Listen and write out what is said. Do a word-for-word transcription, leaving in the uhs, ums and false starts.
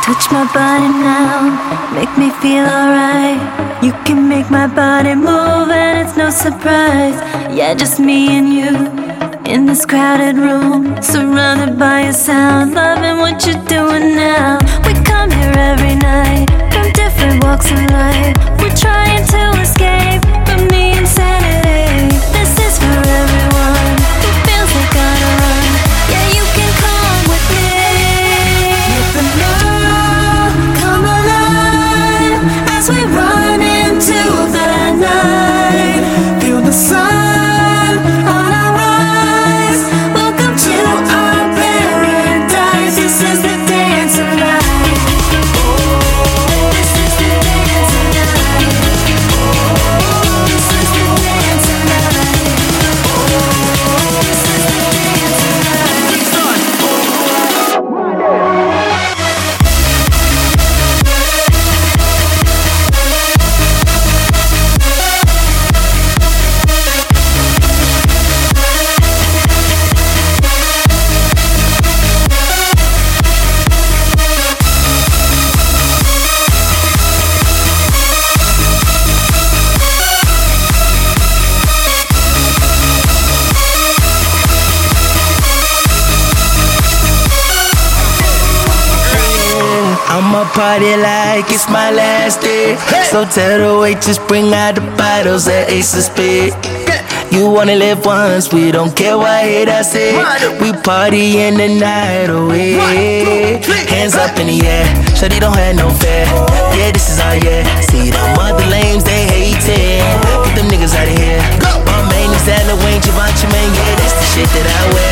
Touch my body now, make me feel alright. You can make my body move and it's no surprise. Yeah, just me and you in this crowded room, surrounded by your sound, loving what you're doing now. We come here every night from different walks of life. We're trying to escape from the insanity. This is for everyone who feels they gotta run. Yeah, you can come with me. Let the love come alive as we run into the night. Feel the sun on our rise. Welcome to our paradise. This is the dance of life. This is the dance of life. This is the dance of life. This is the dance of I'ma party like it's my last day. So tell the waitress bring out the bottles at Ace of Spades. You wanna live once, we don't care what haters say. We party in the night away. Hands up in the air, shawty don't have no fear. Yeah, this is our year. See them other lames, they hatin'. Get them niggas out of here. My main is Halloween, Givenchy, man, yeah, that's the shit that I wear.